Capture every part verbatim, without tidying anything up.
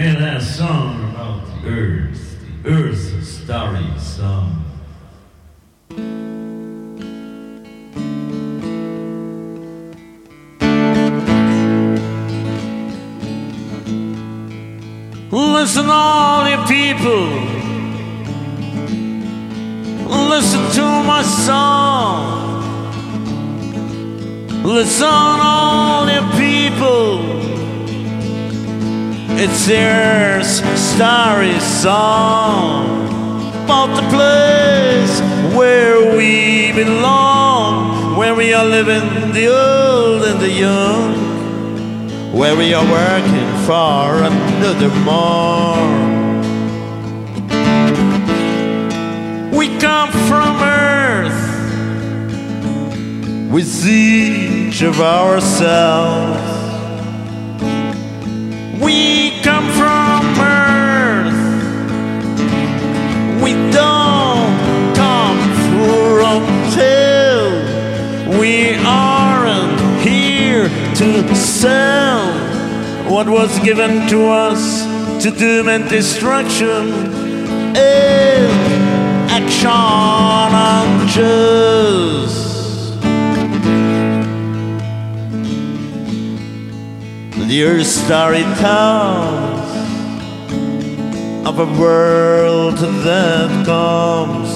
Yeah, that song about the earth, the earth's starry song. Listen, all you people, listen to my song. Listen, all you people, it's the earth's starry song about the place where we belong, where we are living the old and the young, where we are working for another morn. We come from earth with each of ourselves. We come from earth. We don't come from till we aren't here to sell what was given to us to doom and destruction in action unjust. The earth's starry towns of a world that comes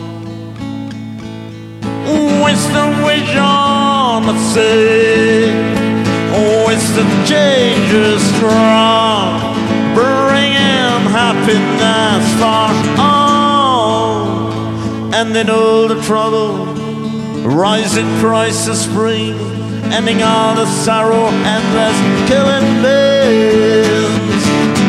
with the vision of say, with the changes strong, bringing happiness for all, and then all the trouble, rising prices spring, ending all the sorrow, endless killing pains.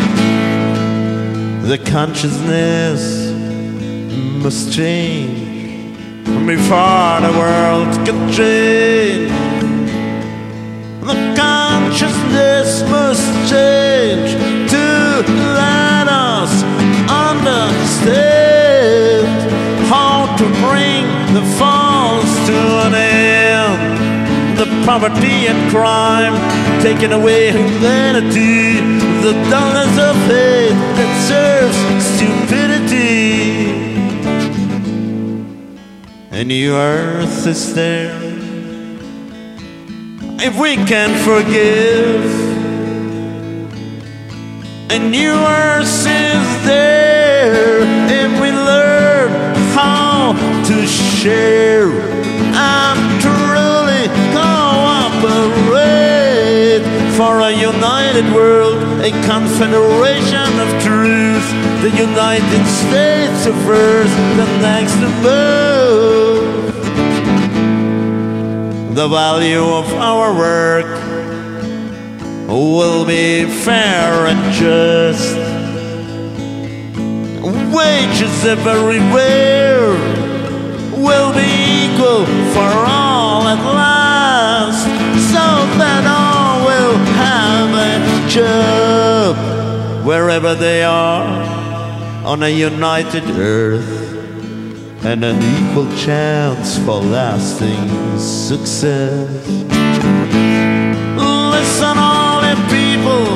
The consciousness must change before the world can change. The consciousness must change to let us understand how to bring the falls to an end. The poverty and crime, taking away humanity, the dullness of hate that serves stupidity. A new earth is there if we can forgive. A new earth is there if we learn how to share and truly cooperate for a united world, a confederation of truth, the United States of Earth, the next above. The value of our work will be fair and just. Wages everywhere will be equal for all at last, so that all will have a job wherever they are on a united earth, and an equal chance for lasting success. Listen, all you people,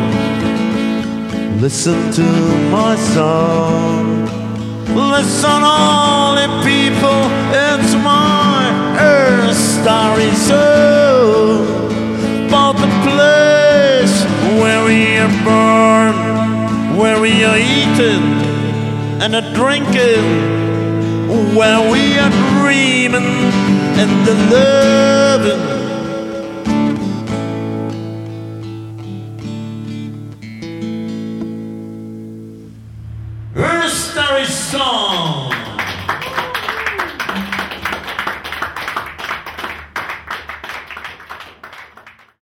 listen to my song. Listen, all you people, it's my earth starry song about the place where we are born, where we are eating and a drinking, where we are dreaming and the loving. Earth Starry Song.